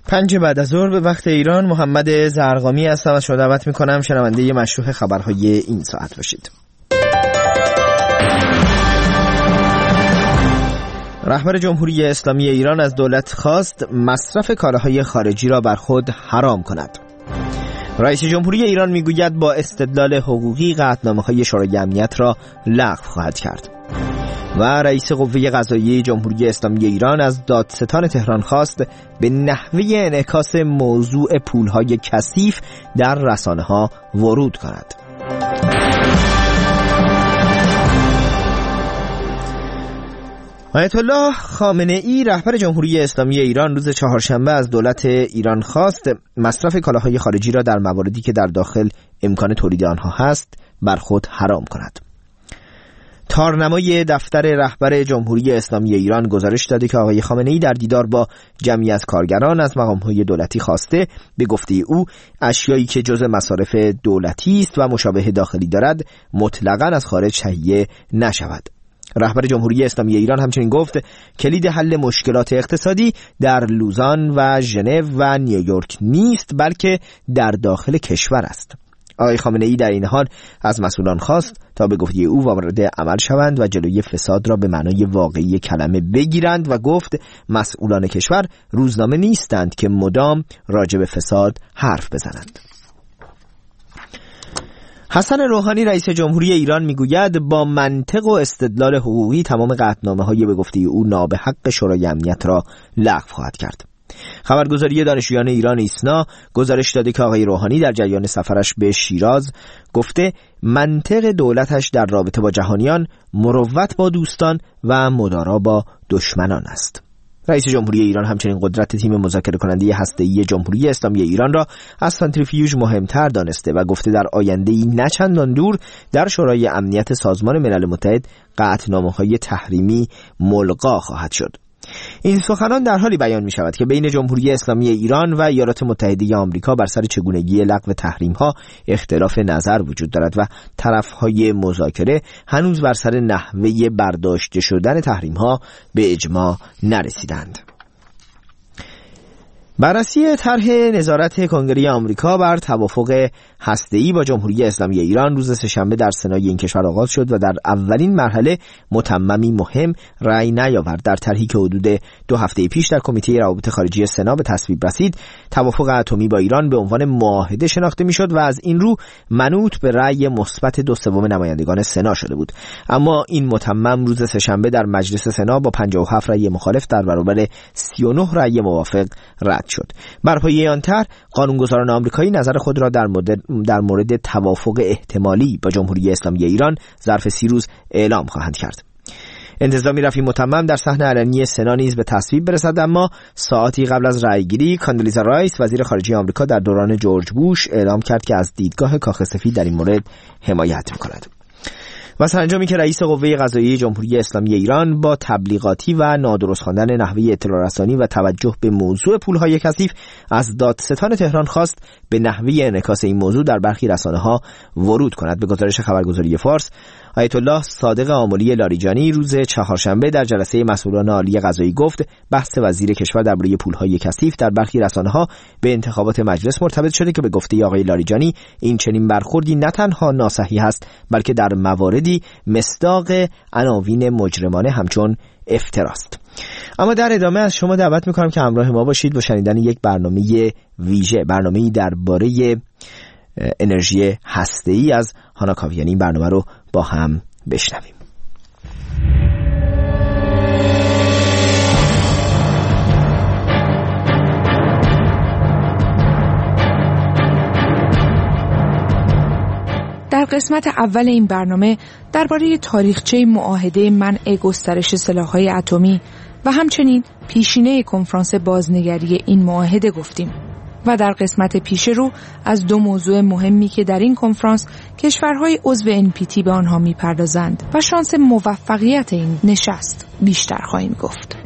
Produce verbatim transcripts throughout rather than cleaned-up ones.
پنج بعد از ظهر به وقت ایران، محمد زرقامی هستم و شما دعوت میکنم شنونده مشروع خبرهای این ساعت باشید. رهبر جمهوری اسلامی ایران از دولت خواست مصرف کالاهای خارجی را بر خود حرام کند. رئیس جمهوری ایران میگوید با استدلال حقوقی قطعنامه‌های شورای امنیت را لغو خواهد کرد. و رئیس قوه قضاییه جمهوری اسلامی ایران از دادستان تهران خواست به نحوه انعکاس موضوع پولهای کثیف در رسانه‌ها ورود کند. آیت الله خامنه ای رهبر جمهوری اسلامی ایران روز چهارشنبه از دولت ایران خواست مصرف کالاهای خارجی را در مواردی که در داخل امکان تولید آنها هست بر خود حرام کند. تارنمای دفتر رهبر جمهوری اسلامی ایران گزارش داده که آقای خامنه ای در دیدار با جمعی از کارگران از مقام‌های دولتی خواسته به گفته او اشیایی که جزء مصارف دولتی است و مشابه داخلی دارد مطلقاً از خارج تهیه نشود. رهبر جمهوری اسلامی ایران همچنین گفت کلید حل مشکلات اقتصادی در لوزان و ژنو و نیویورک نیست، بلکه در داخل کشور است. آقای خامنه ای در این حال از مسئولان خواست تا به گفته او وارد عمل شوند و جلوی فساد را به معنای واقعی کلمه بگیرند و گفت مسئولان کشور روزنامه نیستند که مدام راجع به فساد حرف بزنند. حسن روحانی رئیس جمهوری ایران میگوید با منطق و استدلال حقوقی تمام قطعنامه‌های به گفته او نابحق شورای امنیت را لغو خواهد کرد. خبرگزاری دانشجویان ایران ایسنا گزارش داده که آقای روحانی در جریان سفرش به شیراز گفته منطق دولتش در رابطه با جهانیان مروت با دوستان و مدارا با دشمنان است. رئیس جمهوری ایران همچنین قدرت تیم مذاکره کننده هسته‌ای جمهوری اسلامی ایران را از سانتریفیوژ مهمتر دانسته و گفته در آینده‌ای نه چندان دور در شورای امنیت سازمان ملل متحد قطعنامه‌های تحریمی ملغا خواهد شد. این سخنان در حالی بیان می شود که بین جمهوری اسلامی ایران و ایالات متحده آمریکا بر سر چگونگی لغو تحریم ها اختلاف نظر وجود دارد و طرفهای مذاکره هنوز بر سر نحوه برداشته شدن تحریم ها به اجماع نرسیدند. بررسی طرح نظارت کنگره آمریکا بر توافق هسته‌ای با جمهوری اسلامی ایران روز سه‌شنبه در سنای این کشور آغاز شد و در اولین مرحله متممی مهم رأی نیاورد. در طرحی که حدود دو هفته پیش در کمیته روابط خارجی سنا به تصویب رسید، توافق اتمی با ایران به عنوان معاهده شناخته میشد و از این رو منوط به رأی مثبت دو سوم نمایندگان سنا شده بود. اما این متمم روز سه‌شنبه در مجلس سنا با پنجاه و هفت رأی مخالف در برابر سی و نه رأی موافق رد شد. بر پایه آن طرح قانونگذاران آمریکایی نظر خود را در مورد در مورد توافق احتمالی با جمهوری اسلامی ایران ظرف سی روز اعلام خواهند کرد. انتظامی رفع متمم در صحن علنی سنا نیز به تصویب برسد، اما ساعتی قبل از رأیگیری کاندولیزا رایس وزیر خارجه آمریکا در دوران جورج بوش اعلام کرد که از دیدگاه کاخ سفید در این مورد حمایت می‌کند. و سرانجامی که رئیس قوه قضاییه جمهوری اسلامی ایران با تبلیغاتی و نادرست خواندن نحوه اطلاع رسانی و توجه به موضوع پولهای کثیف از دادستان تهران خواست به نحوه انعکاس این موضوع در برخی رسانه‌ها ورود کند. به گزارش خبرگزاری فارس، آیت الله صادق آملی لاریجانی روز چهارشنبه در جلسه مسئولان عالی قضایی گفت بحث وزیر کشور درباره پولهای کثیف در برخی رسانه‌ها به انتخابات مجلس مرتبط شده که به گفته آقای لاریجانی این چنین برخوردی نه تنها ناصحیح است بلکه در مواردی مصداق عناوین مجرمانه همچون افتراست. اما در ادامه از شما دعوت می‌کنم که همراه ما باشید با شنیدن یک برنامه ویژه، برنامه‌ای درباره انرژی هسته‌ای از هانا کاویانی. این برنامه رو با هم بشنویم. در قسمت اول این برنامه درباره تاریخچه معاهده منع گسترش سلاح‌های اتمی و همچنین پیشینه کنفرانس بازنگری این معاهده گفتیم و در قسمت پیش رو از دو موضوع مهمی که در این کنفرانس کشورهای عضو ان پی تی به آنها می‌پردازند و شانس موفقیت این نشست بیشتر خواهیم گفت.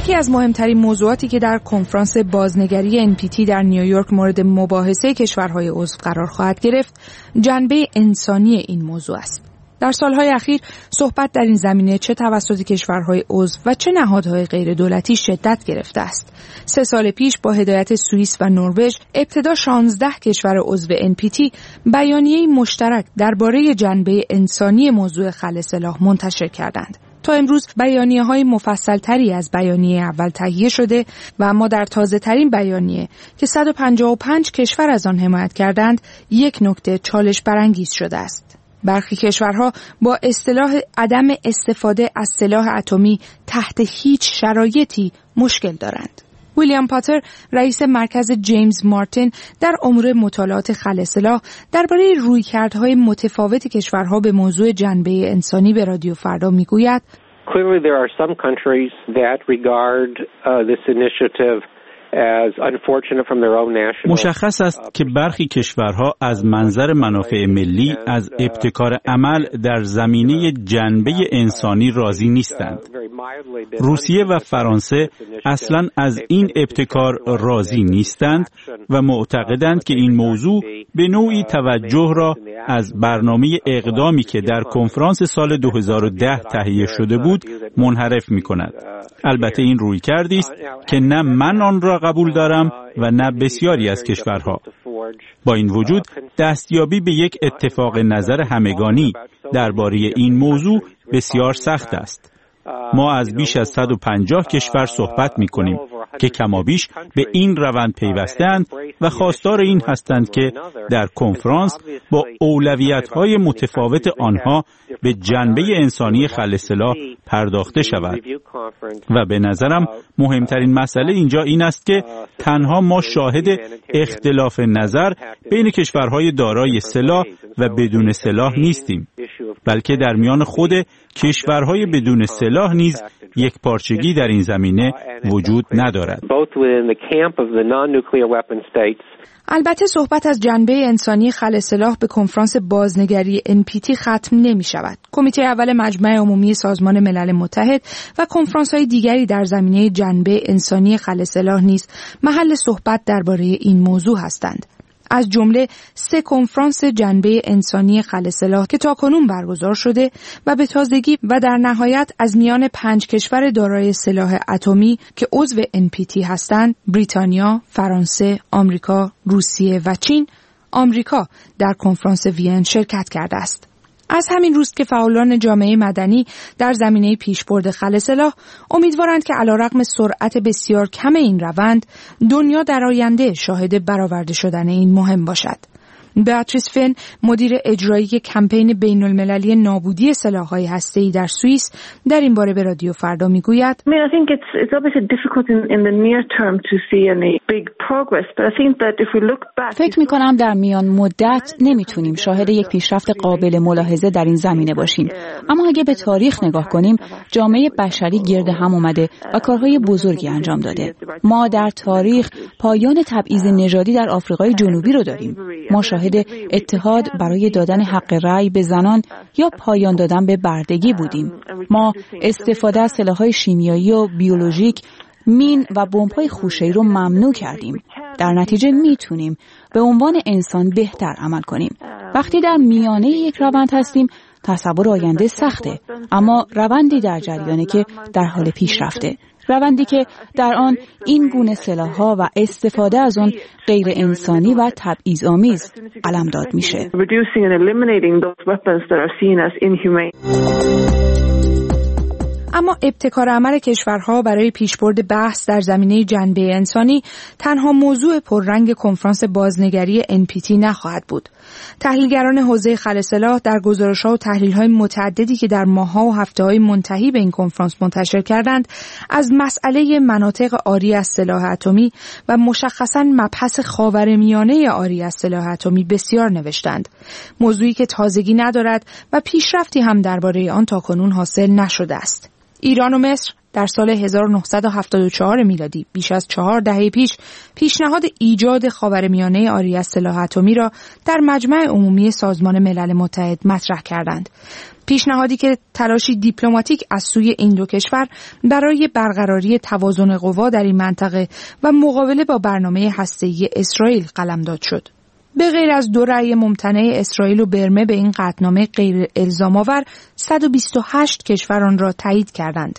یکی از مهمترین موضوعاتی که در کنفرانس بازنگری ان پی تی در نیویورک مورد مباحثه کشورهای عضو قرار خواهد گرفت، جنبه انسانی این موضوع است. در سالهای اخیر صحبت در این زمینه چه توسط کشورهای عضو و چه نهادهای غیر دولتی شدت گرفته است. سه سال پیش با هدایت سوئیس و نروژ ابتدا شانزده کشور عضو ان پی تی بیانیه‌ای مشترک درباره جنبه انسانی موضوع خلع سلاح منتشر کردند. تا امروز بیانیه‌های مفصل‌تری از بیانیه اول تهیه شده و اما در تازه‌ترین بیانیه که صد و پنجاه و پنج کشور از آن حمایت کردند، یک نکته چالش برانگیز شده است. برخی کشورها با اصطلاح عدم استفاده از سلاح اتمی تحت هیچ شرایطی مشکل دارند. ویلیام پاتر، رئیس مرکز جیمز مارتین در امور مطالعات خلع سلاح، درباره رویکردهای متفاوت کشورها به موضوع جنبه انسانی به رادیو فردا میگوید: Clearly there are some countries that regard uh, this initiative as unfortunate from their own national. مشخص است که برخی کشورها از منظر منافع ملی از ابتکار عمل در زمینه جنبه انسانی راضی نیستند. روسیه و فرانسه اصلاً از این ابتکار راضی نیستند و معتقدند که این موضوع به نوعی توجه را از برنامه اقدامی که در کنفرانس سال دو هزار و ده تهیه شده بود منحرف می‌کند. البته این رویکردی است که نه من آن را قبول دارم و نه بسیاری از کشورها. با این وجود دستیابی به یک اتفاق نظر همگانی درباره این موضوع بسیار سخت است. ما از بیش از صد و پنجاه کشور صحبت می‌کنیم که کمابیش به این روند پیوسته‌اند و خواستار این هستند که در کنفرانس با اولویت‌های متفاوت آنها به جنبه انسانی خلع سلاح پرداخته شود. و به نظرم مهمترین مسئله اینجا این است که تنها ما شاهد اختلاف نظر بین کشورهای دارای سلاح و بدون سلاح نیستیم، بلکه در میان خود کشورهای بدون سلاح نیز یک پارچگی در این زمینه وجود ندارد. البته صحبت از جنبه انسانی خلع سلاح به کنفرانس بازنگری ان پی تی ختم نمی شود. کمیته اول مجمع عمومی سازمان ملل متحد و کنفرانس‌های دیگری در زمینه جنبه انسانی خلع سلاح نیز محل صحبت درباره این موضوع هستند. از جمله سه کنفرانس جنبه انسانی خلع سلاح که تاکنون برگزار شده و به تازگی و در نهایت از میان پنج کشور دارای سلاح اتمی که عضو ان پی تی هستند، بریتانیا، فرانسه، آمریکا، روسیه و چین، آمریکا در کنفرانس وین شرکت کرده است. از همین روز که فعالان جامعه مدنی در زمینه پیشبرد خلع سلاح امیدوارند که علیرغم سرعت بسیار کم این روند، دنیا در آینده شاهد برآورده شدن این مهم باشد. بیاتریس فن، مدیر اجرایی کمپین بین المللی نابودی سلاح‌های هسته‌ای در سوئیس، در این باره به رادیو فردا میگوید: فکر می‌کنم در میان مدت نمی‌تونیم شاهد یک پیشرفت قابل ملاحظه در این زمینه باشیم، اما اگه به تاریخ نگاه کنیم، جامعه بشری گرد هم اومده و کارهای بزرگی انجام داده. ما در تاریخ پایان تبعیض نژادی در آفریقای جنوبی رو داریم. ما شاهد اتحاد برای دادن حق رأی به زنان یا پایان دادن به بردگی بودیم. ما استفاده از سلاح‌های شیمیایی و بیولوژیک، مین و بمب‌های خوشه‌ای رو ممنوع کردیم. در نتیجه میتونیم به عنوان انسان بهتر عمل کنیم. وقتی در میانه یک روند هستیم، تصور آینده سخته، اما روندی در جریانه که در حال پیشرفته. روندی که در آن این گونه سلاح‌ها و استفاده از آن غیر انسانی و تبعیض‌آمیز علمداد میشه. اما ابتکار عمل کشورها برای پیشبرد بحث در زمینه جنبه انسانی تنها موضوع پررنگ کنفرانس بازنگری ان پی تی نخواهد بود. تحلیلگران حوزه خلع سلاح در گزارش‌ها و تحلیل‌های متعددی که در ماه‌ها و هفته‌های منتهی به این کنفرانس منتشر کردند، از مسئله مناطق عاری از سلاح اتمی و مشخصاً مبحث خاورمیانه عاری از سلاح اتمی بسیار نوشتند. موضوعی که تازگی ندارد و پیشرفتی هم درباره آن تاکنون حاصل نشده است. ایران و مصر در سال هزار و نهصد و هفتاد و چهار میلادی، بیش از چهار دهه پیش، پیشنهاد ایجاد خاورمیانه عاری از سلاح اتمی را در مجمع عمومی سازمان ملل متحد مطرح کردند. پیشنهادی که تلاشی دیپلماتیک از سوی این دو کشور برای برقراری توازن قوا در این منطقه و مقابله با برنامه هسته‌ای اسرائیل قلمداد شد. به غیر از دو رأی ممتنع اسرائیل و برمه به این قطعنامه غیر الزام‌آور، صد و بیست و هشت کشور آن را تایید کردند.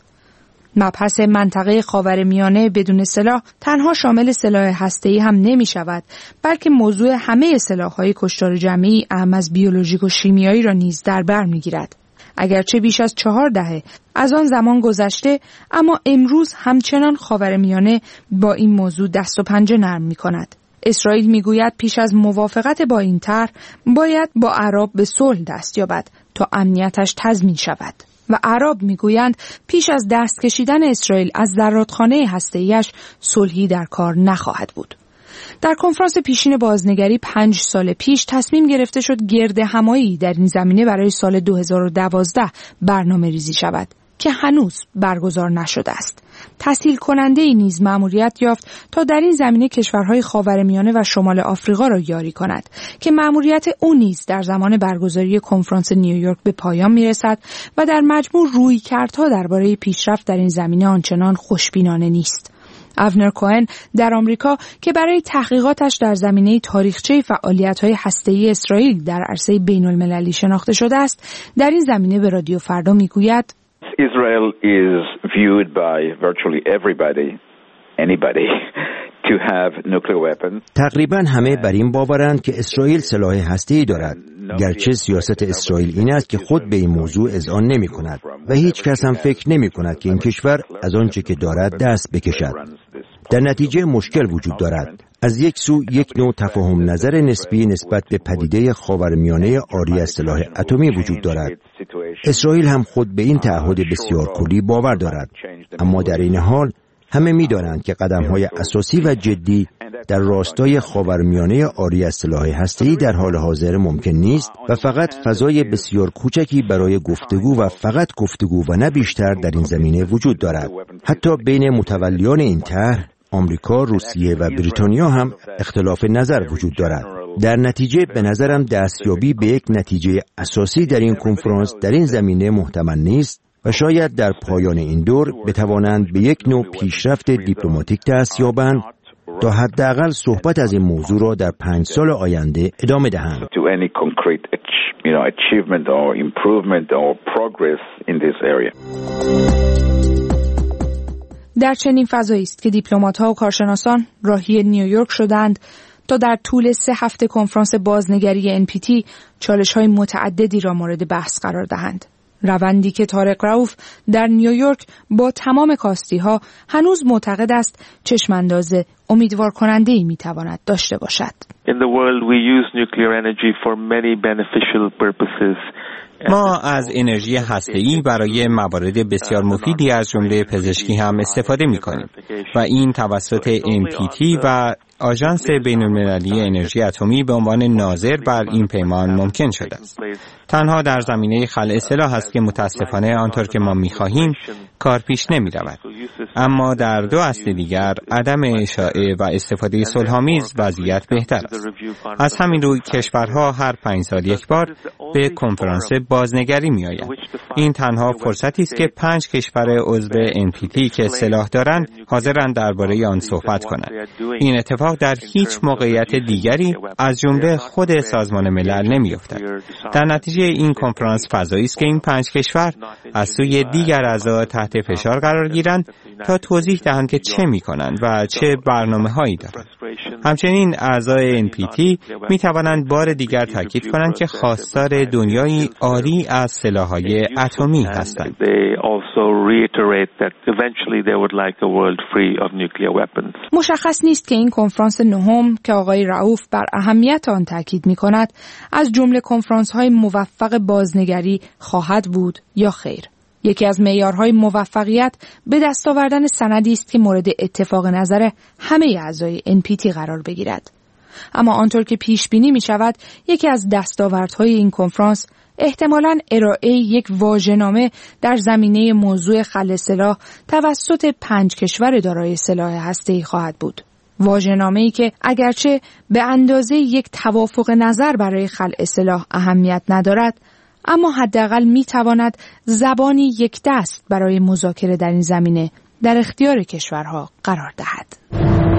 مبحث منطقه خاورمیانه بدون سلاح تنها شامل سلاح هسته‌ای هم نمی شود، بلکه موضوع همه سلاح‌های کشتار جمعی اعم از بیولوژیک و شیمیایی را نیز در بر می‌گیرد. اگرچه بیش از چهار دهه از آن زمان گذشته، اما امروز همچنان خاورمیانه با این موضوع دست و پنجه نرم می‌کند. اسرائیل میگوید پیش از موافقت با این طرح باید با اعراب به صلح دست یابد تا امنیتش تضمین شود و اعراب میگویند پیش از دست کشیدن اسرائیل از زرادخانه هسته‌ایش صلحی در کار نخواهد بود. در کنفرانس پیشین بازنگری پنج سال پیش تصمیم گرفته شد گرد همایی در این زمینه برای سال دو هزار و دوازده برنامه ریزی شود که هنوز برگزار نشده است. تسهیل کننده ای نیز مأموریت یافت تا در این زمینه کشورهای خاورمیانه و شمال آفریقا را یاری کند که مأموریت او نیز در زمان برگزاری کنفرانس نیویورک به پایان میرسد و در مجموع رویکردها درباره پیشرفت در این زمینه آنچنان خوشبینانه نیست. اونر کوهن در آمریکا که برای تحقیقاتش در زمینه تاریخچه فعالیت‌های هسته‌ای اسرائیل در عرصه بین‌المللی شناخته شده است، در این زمینه به رادیو فردا میگوید Israel is viewed by virtually everybody, anybody, to have nuclear weapons. تقریباً همه بر این باورند که اسرائیل سلاح هسته‌ای دارد. گرچه سیاست اسرائیل این است که خود به این موضوع اذعان نمی کند و هیچ کس هم فکر نمی کند که این کشور از آنچه که دارد دست بکشد. در نتیجه مشکل وجود دارد. از یک سو یک نوع تفاهم نظر نسبی نسبت به پدیده خاورمیانه عاری از سلاح اتمی وجود دارد. اسرائیل هم خود به این تعهد بسیار کلی باور دارد، اما در این حال همه می‌دانند که قدم‌های اساسی و جدی در راستای خاورمیانه عاری از سلاح هسته‌ای در حال حاضر ممکن نیست و فقط فضای بسیار کوچکی برای گفتگو و فقط گفتگو و نه بیشتر در این زمینه وجود دارد. حتی بین متولیان این طرح، آمریکا، روسیه و بریتانیا هم اختلاف نظر وجود دارد. در نتیجه به نظرم دستیابی به یک نتیجه اساسی در این کنفرانس در این زمینه محتمل نیست و شاید در پایان این دور بتوانند به یک نوع پیشرفت دیپلماتیک دست یابند تا حداقل صحبت از این موضوع را در پنج سال آینده ادامه دهند. در چنین فضایی است که دیپلمات‌ها و کارشناسان راهی نیویورک شدند تا در طول سه هفته کنفرانس بازنگری ان پی تی چالش‌های متعددی را مورد بحث قرار دهند. روندی که طارق رؤوف در نیویورک با تمام کاستی‌ها هنوز معتقد است چشمانداز امیدوار کننده‌ای می‌تواند داشته باشد. In the world we use nuclear energy for many beneficial purposes. ما از انرژی هسته‌ای برای موارد بسیار مفیدی از جمله پزشکی هم استفاده می‌کنیم و این توسط ان پی تی و آژانس بین‌المللی انرژی اتمی به عنوان ناظر بر این پیمان ممکن شده است. تنها در زمینه خلع سلاح است که متاسفانه آنطور که ما می‌خواهیم کار پیش نمی‌رود. اما در دو اصل دیگر عدم اشاعه و استفاده صلح‌آمیز وضعیت بهتر است. از همین روی کشورها هر پنج سال یک بار به کنفرانس بازنگری می‌آیند. این تنها فرصتی است که پنج کشور عضو ان پی تی که سلاح دارند حاضرند درباره آن صحبت کنند. این اتفاق در هیچ موقعیت دیگری از جمله خود سازمان ملل نمی‌افتد. در نتیجه این کنفرانس فضایی است که این پنج کشور از سوی دیگر اعضا تحت فشار قرار گیرند تا توضیح دهند که چه می‌کنند و چه برنامه‌هایی دارند. همچنین اعضای ان پی تی می‌توانند بار دیگر تاکید کنند که خواستار دنیایی عاری از سلاح‌های اتمی هستند. مشخص نیست که این کنفرانس نهم که آقای رؤوف بر اهمیت آن تاکید می‌کند از جمله کنفرانس‌های موفق بازنگری خواهد بود یا خیر. یکی از معیارهای موفقیت به دست آوردن سندی است که مورد اتفاق نظر همه اعضای ان پی تی قرار بگیرد. اما آنطور که پیش بینی می شود یکی از دستاوردهای این کنفرانس احتمالاً ارائه یک واژه‌نامه در زمینه موضوع خلع سلاح توسط پنج کشور دارای سلاح هسته‌ای خواهد بود. واژه‌نامه‌ای که اگرچه به اندازه یک توافق نظر برای خلع سلاح اهمیت ندارد، اما حداقل می‌تواند زبانی یک دست برای مذاکره در این زمینه در اختیار کشورها قرار دهد.